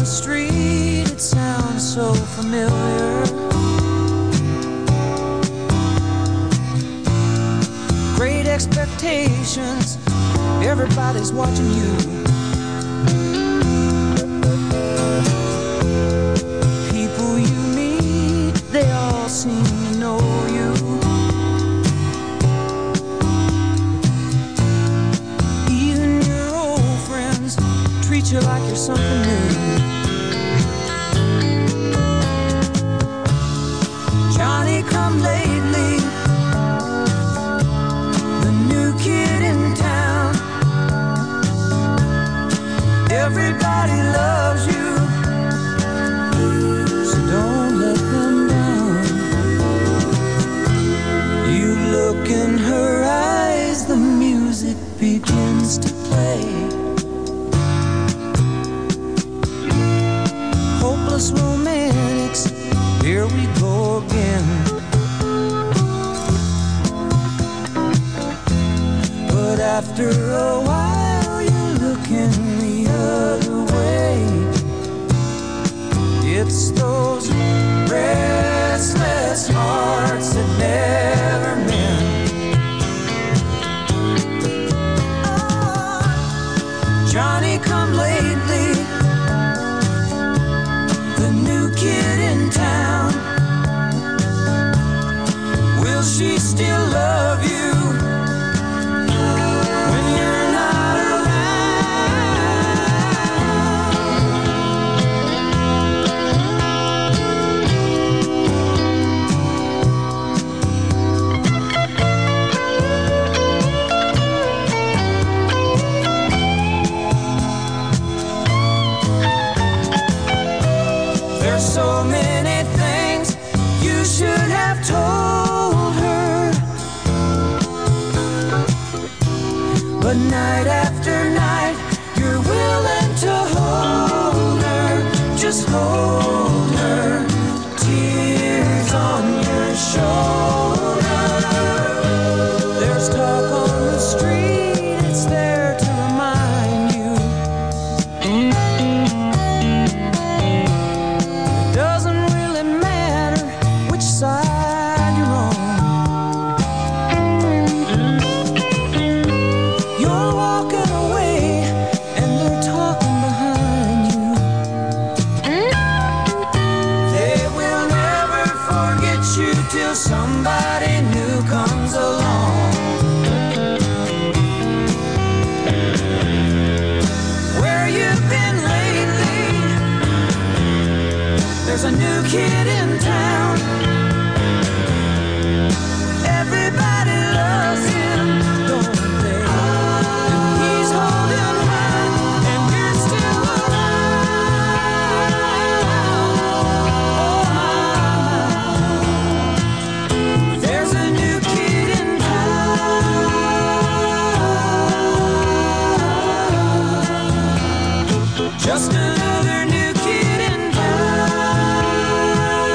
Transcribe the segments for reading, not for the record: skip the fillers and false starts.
the street, it sounds so familiar. Great expectations, everybody's watching you. People you meet, they all seem to know you. Even your old friends treat you like you're something new. Johnny come lately, the new kid in town. Everybody loves you, so don't let them down. You look in her eyes, the music begins to play. Hopeless romantics, here we go again. But after a while you're looking the other way. It's those restless hearts that never mend. Johnny come lately, the new kid in town. Will she still love you when you're not There's so many things you should have told her, but night after night you're willing to hold her. Just hold her, tears on your shoulder. There's talk on the street, it's there to remind you. Doesn't really matter which side you're on. You're walking away and they're talking behind you. They will never forget you till somebody new comes along. Where you've been lately, there's a new kid in town. Everybody loves him, don't they? And he's holding her, and you're still around. Oh my, there's a new kid in town. Just another new kid in town.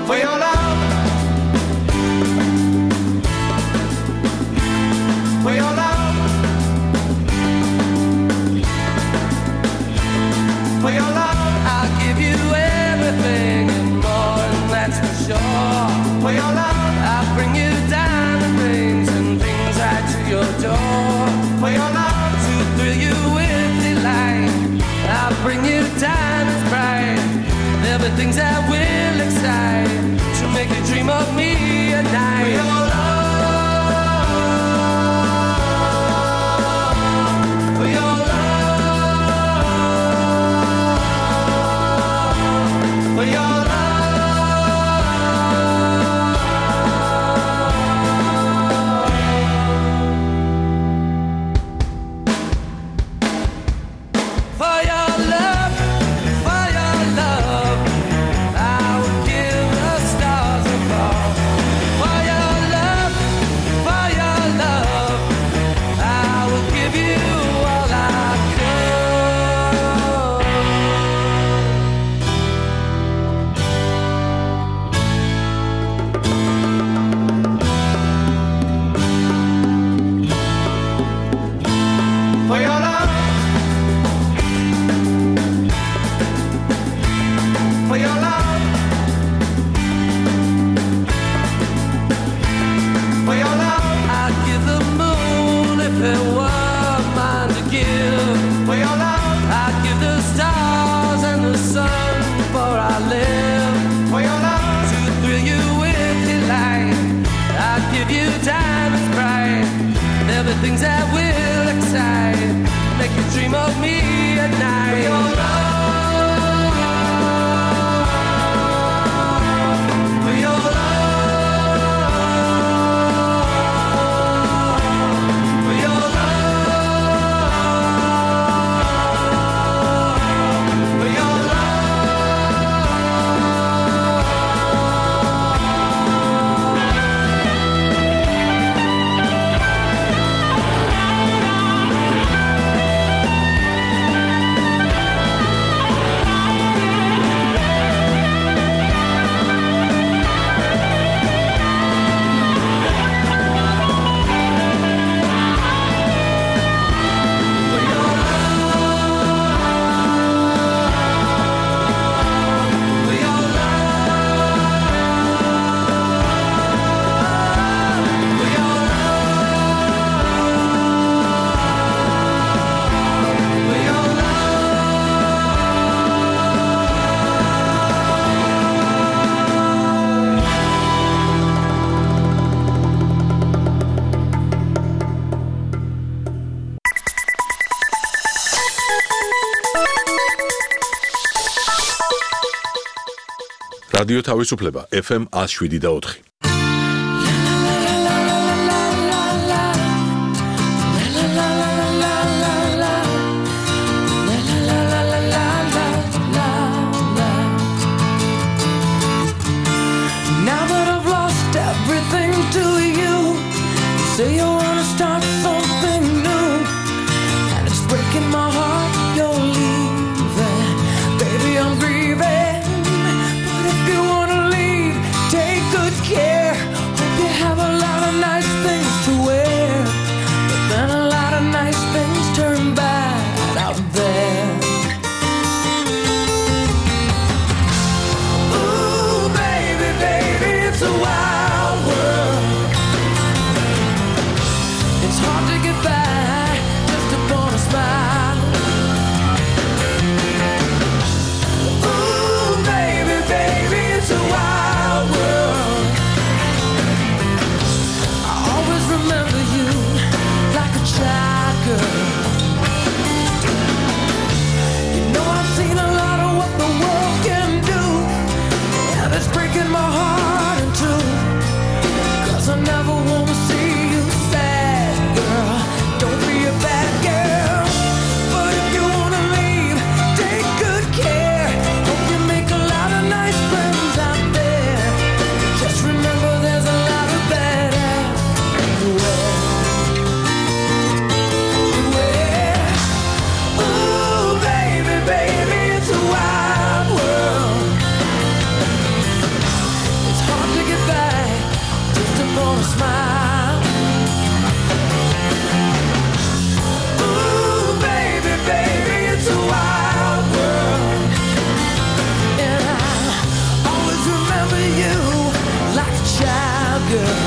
for your love, for your love, for your love. I'll give you everything and more, and that's for sure. For your love, I'll bring you diamond rings and things right to your door. For your love, to thrill you with delight, I'll bring you diamonds bright. There'll be things that will excite, to make you dream of me at night. For your love, for your love, for your love. Things that will excite, make you dream of me at night. For your love, for your love, for your love, for your რადიო თავისუფლება FM 107.4. Now that I've lost everything to you, you say you wanna start something new, and it's breaking my heart you're leaving. Baby, I'm grieving. Care. Hope you have a lot of nice things to wear, but then a lot of nice things turn bad out there. Ooh, baby, baby, it's a wild world. It's hard to get by just upon a smile. Ooh, baby, baby, it's a wild world. Remember you like a child girl. You know I've seen a lot of what the world can do, and it's breaking my heart in two, 'cause I never want to see you sad, girl. Don't be a bad girl, but if you want to leave, take good care. Hope you make a lot of nice friends out there. Just remember there's a lot of bad everywhere. Ooh, baby, baby, it's a wild world. girl.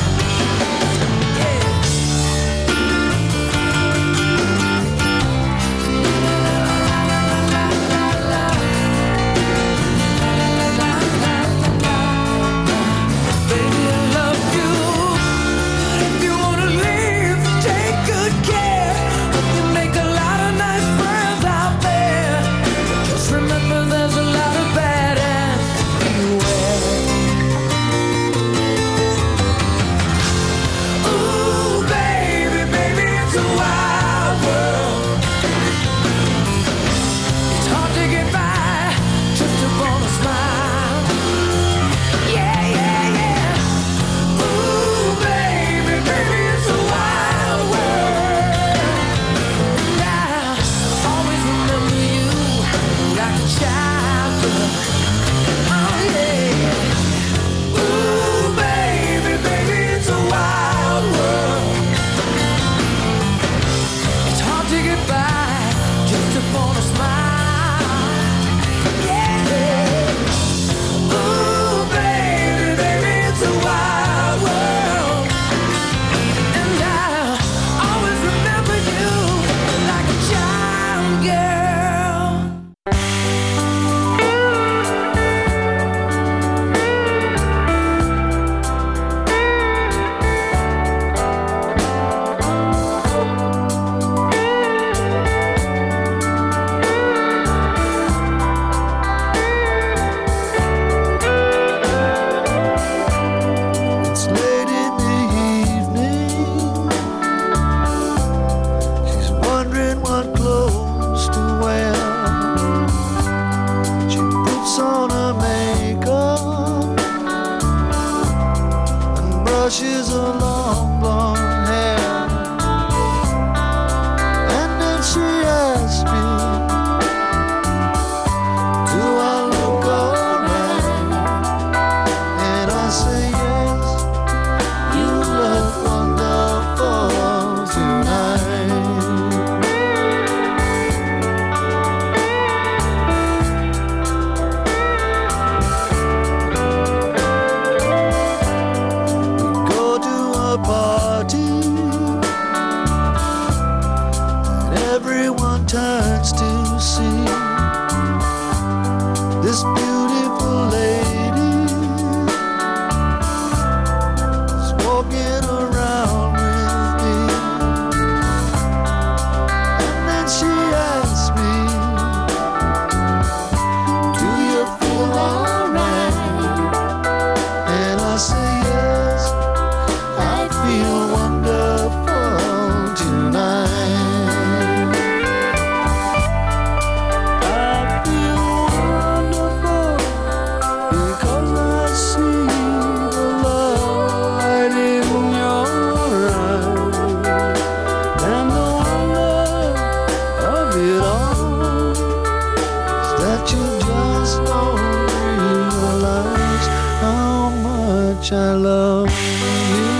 I love you.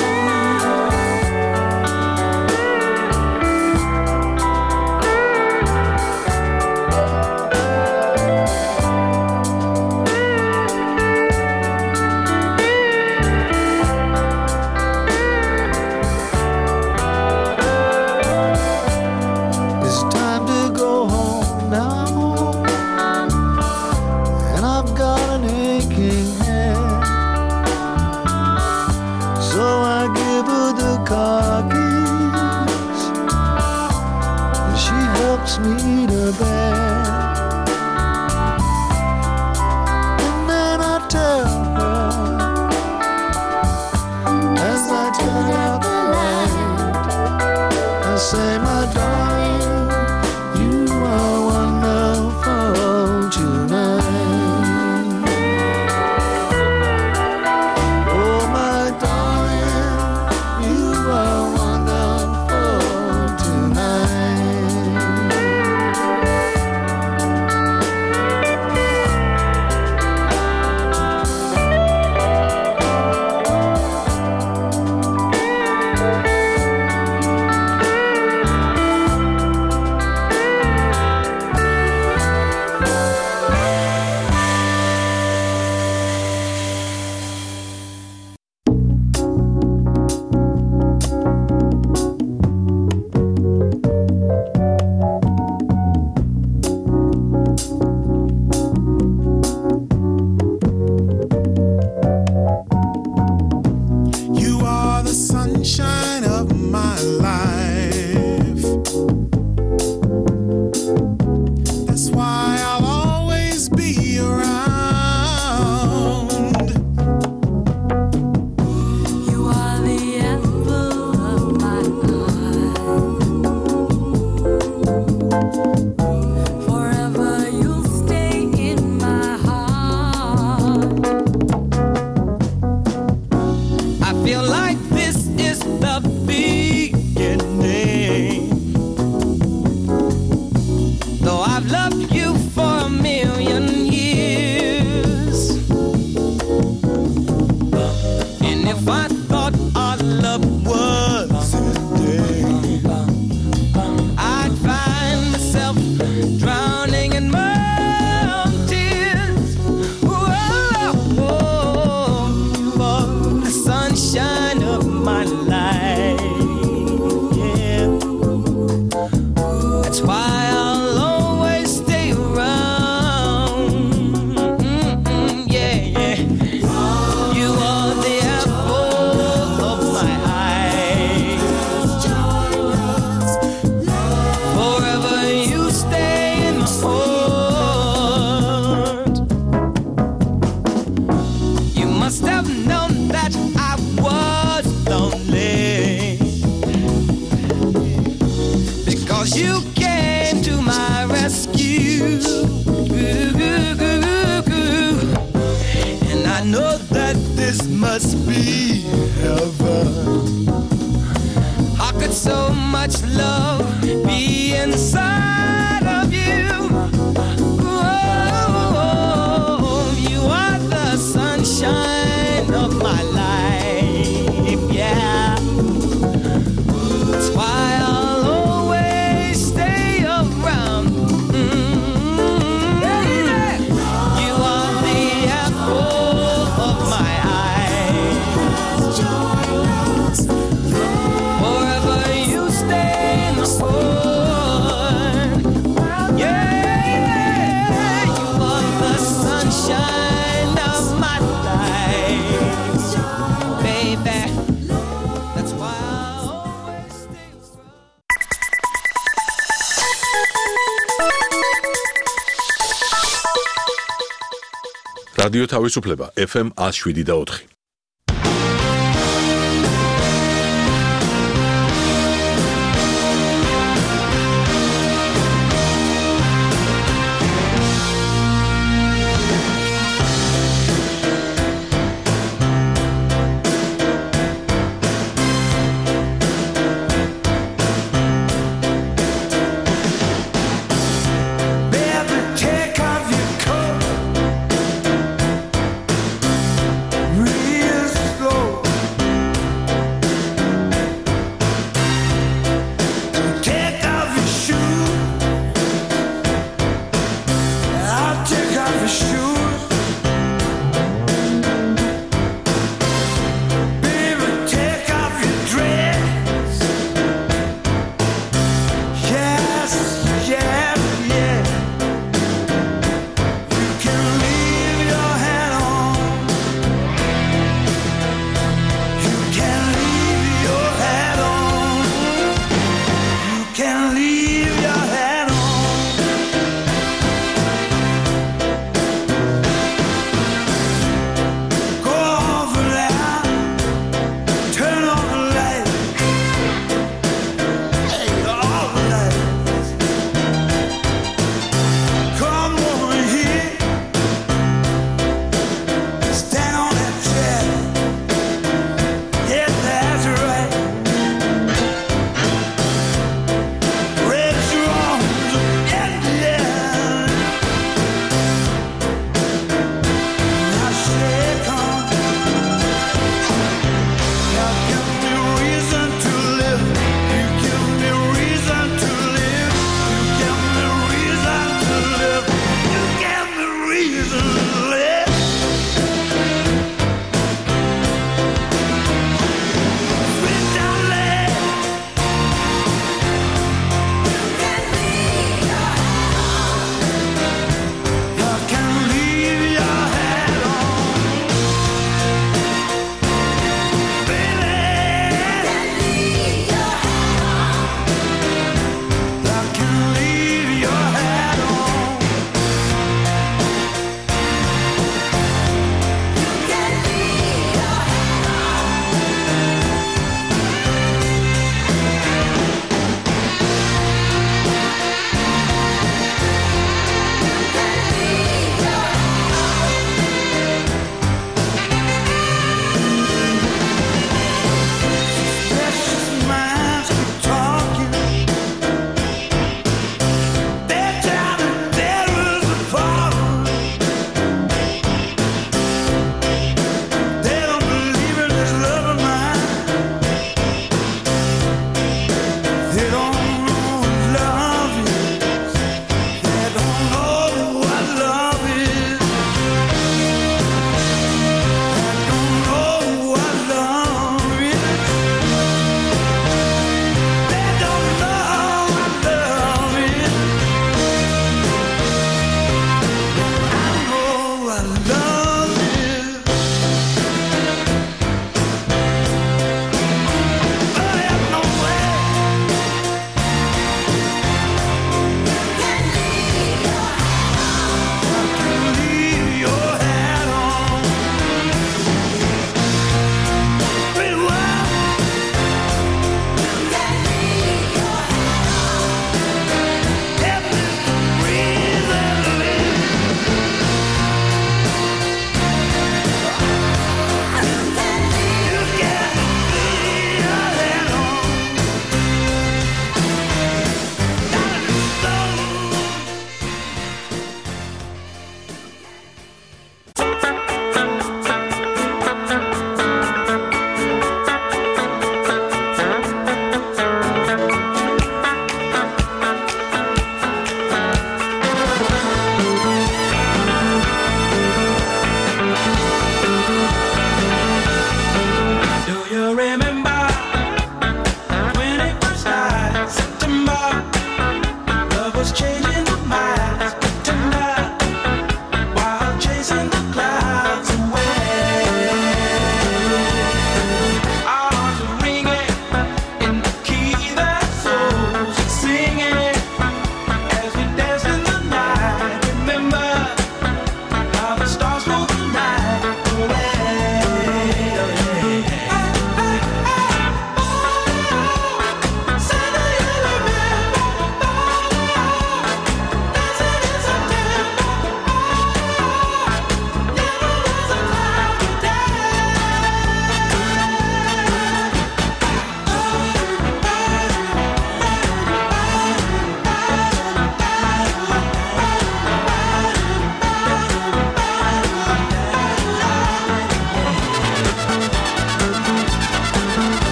It's time to go home now, and I've got an aching head. must have known that I was lonely, because you came to my rescue. And I know that this must be heaven. How could so much love be inside of you? Oh, you are the sunshine of my life, yeah. That's why I'll always stay around. You are the apple of my eye. Forever you stay in the sun. Yeah, you are the sunshine of my life, baby. That's why I'll always stay around. რადიო თავისუფლება FM 107.4. Baby, take off your coat. Real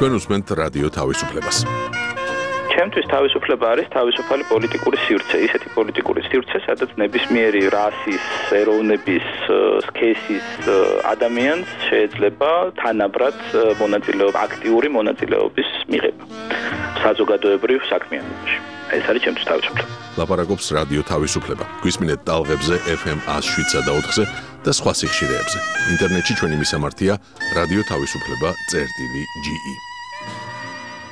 თქვენ უსმენთ რადიო თავისუფლებას. ჩემთვის თავისუფლება არის თავისუფალი პოლიტიკური სივრცე, ისეთი პოლიტიკური სივრცე, სადაც ნებისმიერი რასის, ეროვნების, სქესის ადამიანს შეიძლება თანაბრად აქტიური მონაწილეობის მიღება საზოგადოებრივ საქმიანობაში. ეს არის ჩემთვის თავისუფლება. ლაპარაკობს რადიო თავისუფლება. გვისმინეთ ტალღებზე FM 107 და 4-ზე და სხვა სიხშირეებზე. ინტერნეტში ჩვენი მისამართია რადიო თავისუფლება.ge